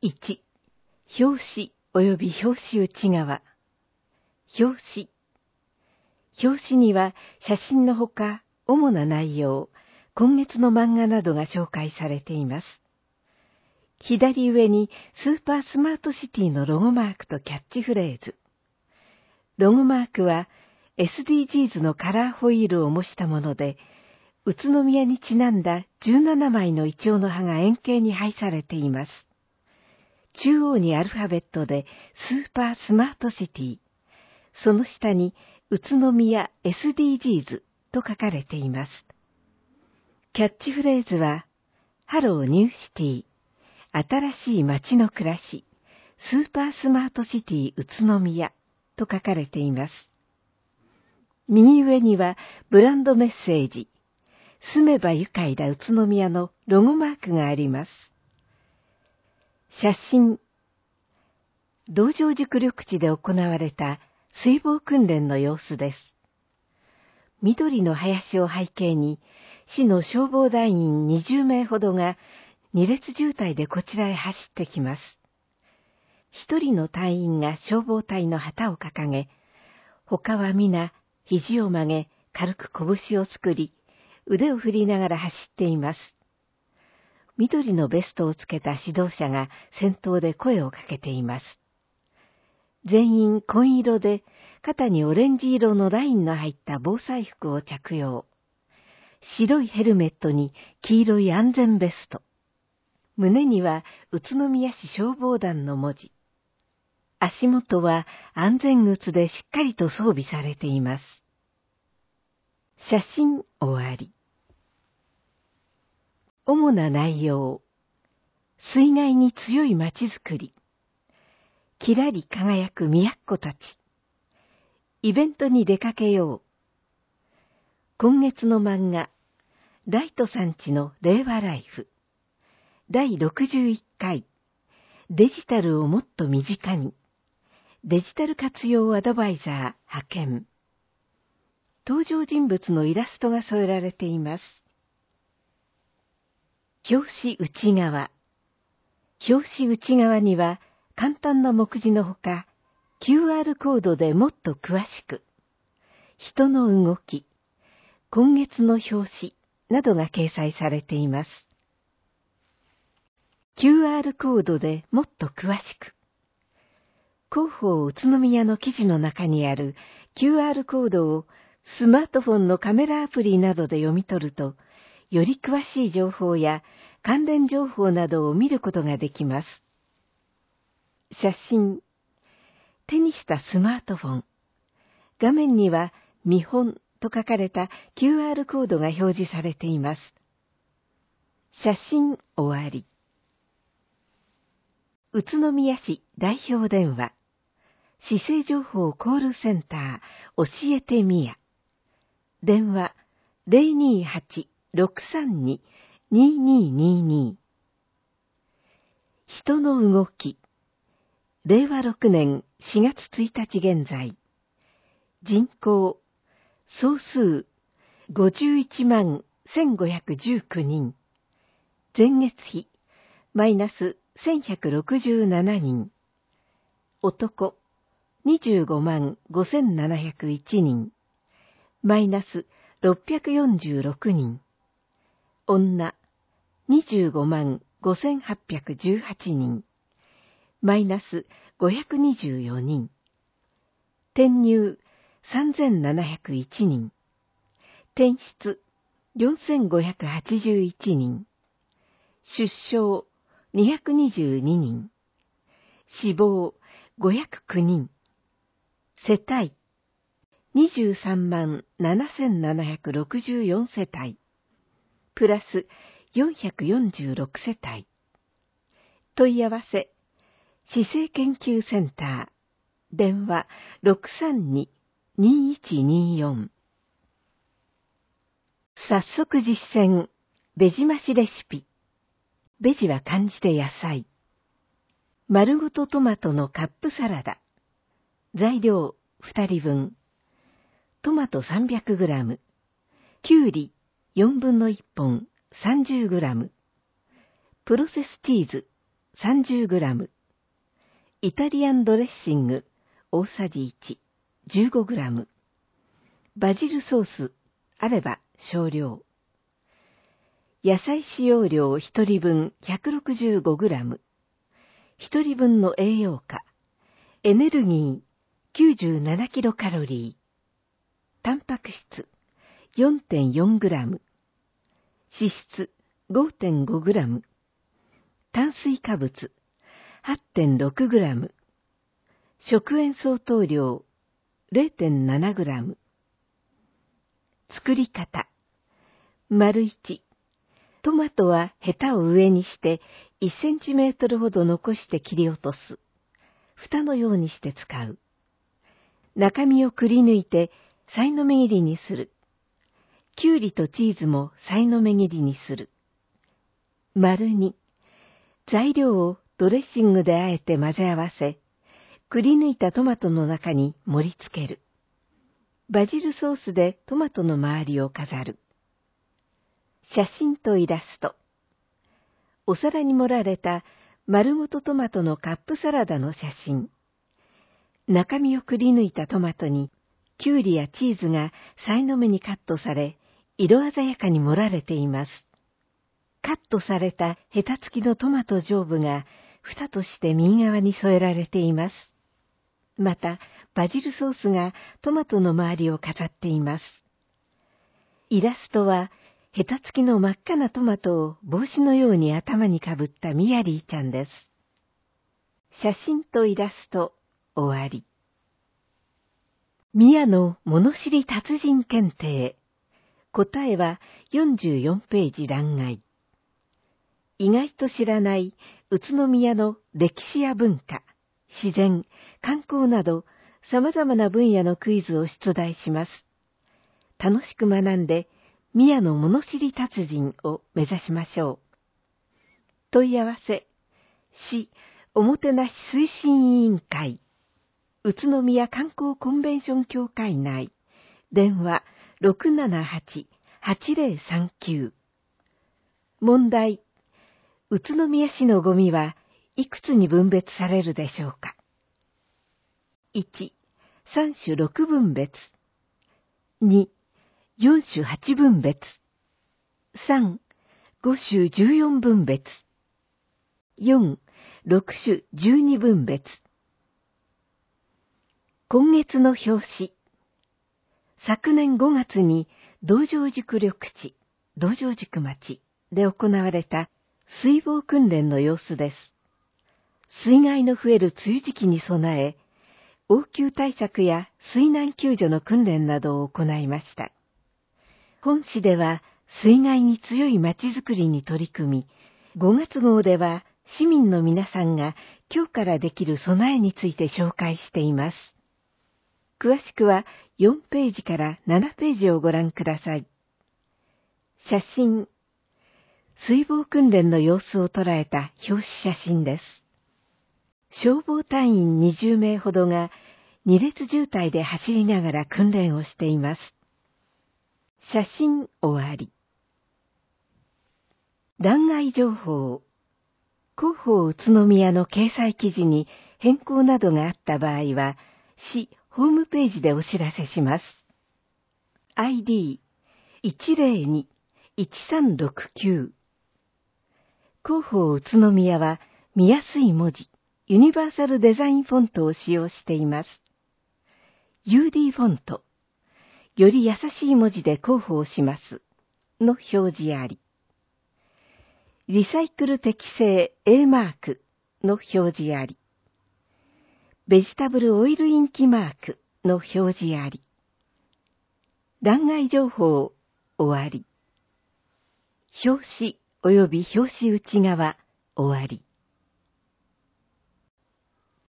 1、表紙及び表紙内側。表紙。表紙には写真のほか、主な内容、今月の漫画などが紹介されています。左上にスーパースマートシティのロゴマークとキャッチフレーズ。ロゴマークは SDGs のカラーホイールを模したもので、宇都宮にちなんだ17枚のイチョウの葉が円形に配されています。中央にアルファベットでスーパースマートシティ、その下に宇都宮 SDGs と書かれています。キャッチフレーズは、ハローニューシティ、新しい街の暮らし、スーパースマートシティ宇都宮と書かれています。右上にはブランドメッセージ、住めば愉快だ宇都宮のロゴマークがあります。写真。道場塾緑地で行われた水防訓練の様子です。緑の林を背景に、市の消防団員20名ほどが2列渋滞でこちらへ走ってきます。一人の隊員が消防隊の旗を掲げ、他は皆肘を曲げ軽く拳を作り、腕を振りながら走っています。緑のベストをつけた指導者が先頭で声をかけています。全員紺色で肩にオレンジ色のラインの入った防災服を着用。白いヘルメットに黄色い安全ベスト。胸には宇都宮市消防団の文字。足元は安全靴でしっかりと装備されています。写真終わり。主な内容。水害に強い街づくり。きらり輝く都たち。イベントに出かけよう。今月の漫画、ライトさんちの令和ライフ。第61回、デジタルをもっと身近に。デジタル活用アドバイザー派遣。登場人物のイラストが添えられています。表紙内側。表紙内側には簡単な目次のほか、QR コードでもっと詳しく、人の動き、今月の表紙などが掲載されています。QR コードでもっと詳しく。広報宇都宮の記事の中にある QR コードをスマートフォンのカメラアプリなどで読み取ると、より詳しい情報や関連情報などを見ることができます。写真。手にしたスマートフォン。画面には見本と書かれた QR コードが表示されています。写真終わり。宇都宮市代表電話。市政情報コールセンター教えてみや。電話 028-632-2222。人の動き。令和6年4月1日現在。人口、総数51万1519人。前月比、マイナス1167人。男、25万5701人。マイナス646人。女、25万5818人。マイナス524人。転入3701人。転出4581人。出生222人。死亡509人。世帯23万7764世帯。プラス446世帯。問い合わせ、市政研究センター。電話 632-2124。早速実践、ベジ増しレシピ。ベジは漢字で野菜。丸ごとトマトのカップサラダ。材料2人分。トマト 300g。きゅうり4分の1本 30g。プロセスチーズ 30g、イタリアンドレッシング大さじ1、15g、バジルソースあれば少量、野菜使用量1人分 165g、1人分の栄養価、エネルギー97キロカロリー、タンパク質 4.4g、脂質 5.5g、炭水化物 8.6g、食塩相当量 0.7g。作り方。丸1。トマトはヘタを上にして1センチメートルほど残して切り落とす。蓋のようにして使う。中身をくり抜いてさいの目切りにする。きゅうりとチーズもさいの目切りにする。丸2。材料をドレッシングであえて混ぜ合わせ、くり抜いたトマトの中に盛り付ける。バジルソースでトマトの周りを飾る。写真とイラスト。お皿に盛られた丸ごとトマトのカップサラダの写真。中身をくり抜いたトマトに、きゅうりやチーズがさいの目にカットされ、色鮮やかに盛られています。カットされたヘタ付きのトマト上部が蓋として右側に添えられています。また、バジルソースがトマトの周りを飾っています。イラストは、ヘタ付きの真っ赤なトマトを帽子のように頭にかぶったミヤリーちゃんです。写真とイラスト、終わり。ミヤの物知り達人検定。答えは44ページ欄外。意外と知らない宇都宮の歴史や文化、自然、観光など様々な分野のクイズを出題します。楽しく学んで、宮の物知り達人を目指しましょう。問い合わせ、市おもてなし推進委員会、宇都宮観光コンベンション協会内、電話 678-8039。問題、宇都宮市のゴミはいくつに分別されるでしょうか。1、3種6分別。2、4種8分別。3、5種14分別。4、6種12分別。今月の表紙。昨年5月に道場塾緑地、道場塾町で行われた水防訓練の様子です。水害の増える梅雨時期に備え、応急対策や水難救助の訓練などを行いました。本市では水害に強い町づくりに取り組み、5月号では市民の皆さんが今日からできる備えについて紹介しています。詳しくは4ページから7ページをご覧ください。写真。水防訓練の様子を捉えた表紙写真です。消防隊員20名ほどが2列渋滞で走りながら訓練をしています。写真終わり。欄外情報。広報宇都宮の掲載記事に変更などがあった場合は、市ホームページでお知らせします。ID102-1369。広報宇都宮は見やすい文字、ユニバーサルデザインフォントを使用しています。UD フォント。より優しい文字で広報しますの表示あり。リサイクル適正 A マークの表示あり。ベジタブルオイルインキマークの表示あり。欄外情報終わり。表紙及び表紙内側終わり。